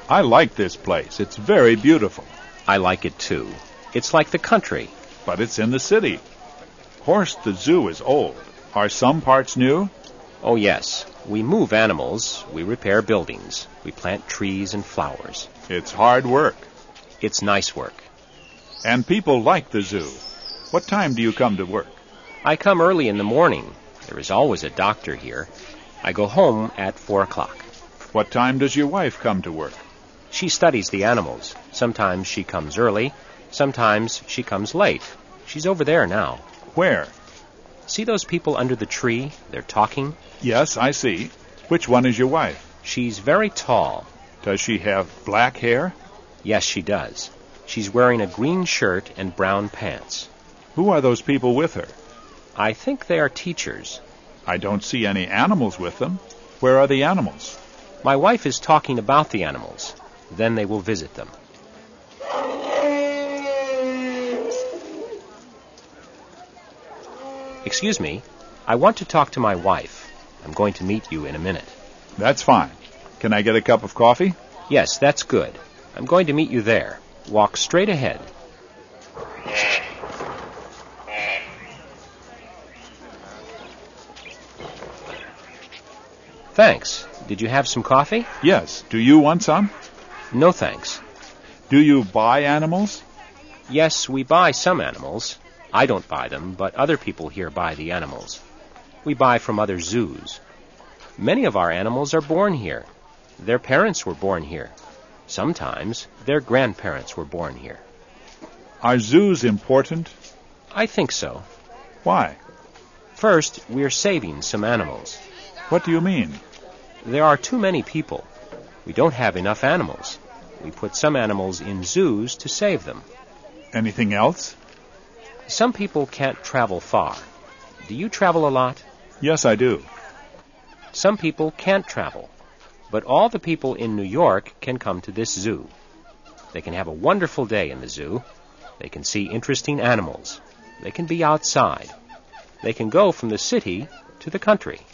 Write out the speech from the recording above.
I like this place. It's very beautiful. I like it too. It's like the country. But it's in the city. Horst, the zoo is old. Are some parts new? Oh, yes. We move animals. We repair buildings. We plant trees and flowers. It's hard work. It's nice work. And people like the zoo. What time do you come to work? I come early in the morning. There is always a doctor here. I go home at 4 o'clock. What time does your wife come to work? She studies the animals. Sometimes she comes early. Sometimes she comes late. She's over there now. Where? See those people under the tree? They're talking. Yes, I see. Which one is your wife? She's very tall. Does she have black hair? Yes, she does. She's wearing a green shirt and brown pants. Who are those people with her? I think they are teachers. I don't see any animals with them. Where are the animals? My wife is talking about the animals. Then they will visit them. Excuse me. I want to talk to my wife. I'm going to meet you in a minute. That's fine. Can I get a cup of coffee? Yes, that's good. I'm going to meet you there. Walk straight ahead. Thanks. Did you have some coffee? Yes. Do you want some? No, thanks. Do you buy animals? Yes, we buy some animals. I don't buy them, but other people here buy the animals. We buy from other zoos. Many of our animals are born here. Their parents were born here. Sometimes their grandparents were born here. Are zoos important? I think so. Why? First, we're saving some animals. What do you mean? There are too many people. We don't have enough animals. We put some animals in zoos to save them. Anything else? Some people can't travel far. Do you travel a lot? Yes, I do. Some people can't travel. But all the people in New York can come to this zoo. They can have a wonderful day in the zoo. They can see interesting animals. They can be outside. They can go from the city to the country.